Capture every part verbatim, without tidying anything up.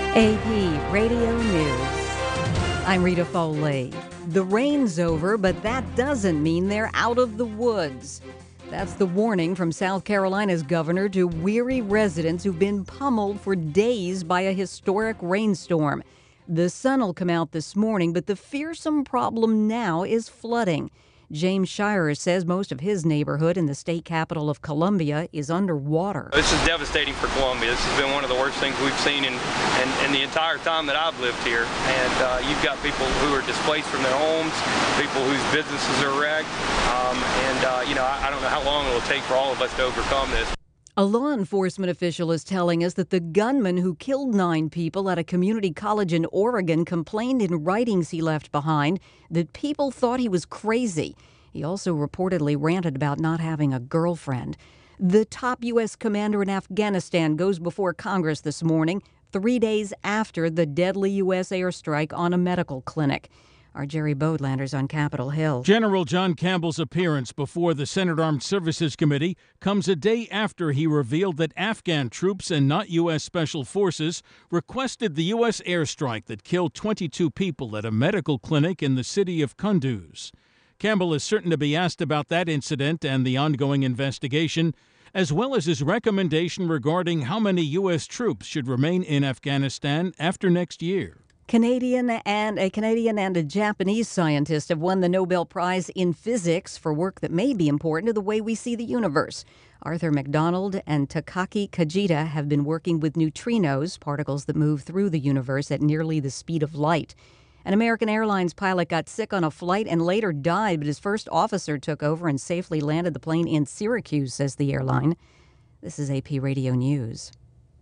A P Radio News. I'm Rita Foley. The rain's over, but that doesn't mean they're out of the woods. That's the warning from South Carolina's governor to weary residents who've been pummeled for days by a historic rainstorm. The sun will come out this morning, but the fearsome problem now is flooding. James Shirer says most of his neighborhood in the state capital of Columbia is underwater. This is devastating for Columbia. This has been one of the worst things we've seen in, in, in the entire time that I've lived here. And uh, you've got people who are displaced from their homes, people whose businesses are wrecked. Um, and, uh, you know, I, I don't know how long it will take for all of us to overcome this. A law enforcement official is telling us that the gunman who killed nine people at a community college in Oregon complained in writings he left behind that people thought he was crazy. He also reportedly ranted about not having a girlfriend. The top U S commander in Afghanistan goes before Congress this morning, three days after the deadly U S airstrike on a medical clinic. Our Jerry Bodlander's on Capitol Hill. General John Campbell's appearance before the Senate Armed Services Committee comes a day after he revealed that Afghan troops and not U S Special Forces requested the U S airstrike that killed twenty-two people at a medical clinic in the city of Kunduz. Campbell is certain to be asked about that incident and the ongoing investigation, as well as his recommendation regarding how many U S troops should remain in Afghanistan after next year. Canadian and a Canadian and a Japanese scientist have won the Nobel Prize in Physics for work that may be important to the way we see the universe. Arthur MacDonald and Takaki Kajita have been working with neutrinos, particles that move through the universe at nearly the speed of light. An American Airlines pilot got sick on a flight and later died, but his first officer took over and safely landed the plane in Syracuse, says the airline. This is A P Radio News.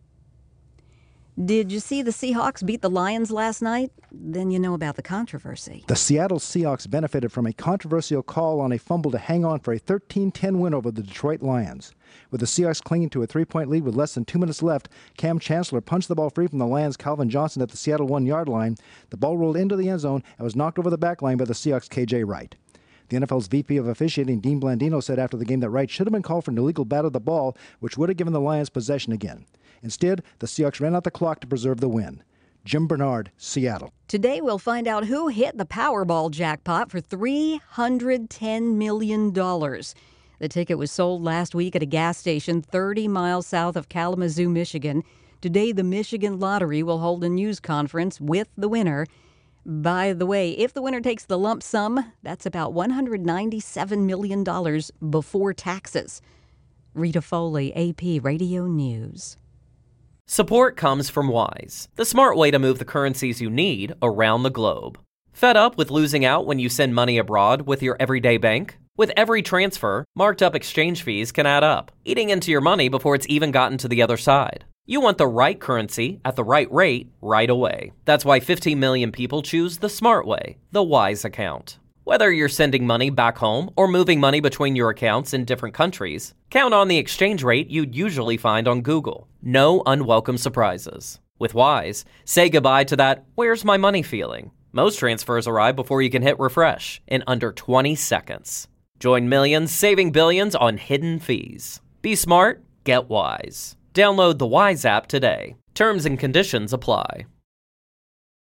Did you see the Seahawks beat the Lions last night? Then you know about the controversy. The Seattle Seahawks benefited from a controversial call on a fumble to hang on for a thirteen ten win over the Detroit Lions. With the Seahawks clinging to a three-point lead with less than two minutes left, Cam Chancellor punched the ball free from the Lions' Calvin Johnson at the Seattle one-yard line. The ball rolled into the end zone and was knocked over the back line by the Seahawks' K J Wright. The N F L's V P of Officiating, Dean Blandino, said after the game that Wright should have been called for an illegal bat of the ball, which would have given the Lions possession again. Instead, the Seahawks ran out the clock to preserve the win. Jim Bernard, Seattle. Today we'll find out who hit the Powerball jackpot for three hundred ten million dollars. The ticket was sold last week at a gas station thirty miles south of Kalamazoo, Michigan. Today, the Michigan Lottery will hold a news conference with the winner. By the way, if the winner takes the lump sum, that's about one hundred ninety-seven million dollars before taxes. Rita Foley, A P Radio News. Support comes from Wise, the smart way to move the currencies you need around the globe. Fed up with losing out when you send money abroad with your everyday bank? With every transfer, marked up exchange fees can add up, eating into your money before it's even gotten to the other side. You want the right currency at the right rate right away. That's why fifteen million people choose the smart way, the Wise account. Whether you're sending money back home or moving money between your accounts in different countries, count on the exchange rate you'd usually find on Google. No unwelcome surprises. With Wise, say goodbye to that "where's my money" feeling. Most transfers arrive before you can hit refresh in under twenty seconds. Join millions saving billions on hidden fees. Be smart, get Wise. Download the Wise app today. Terms and conditions apply.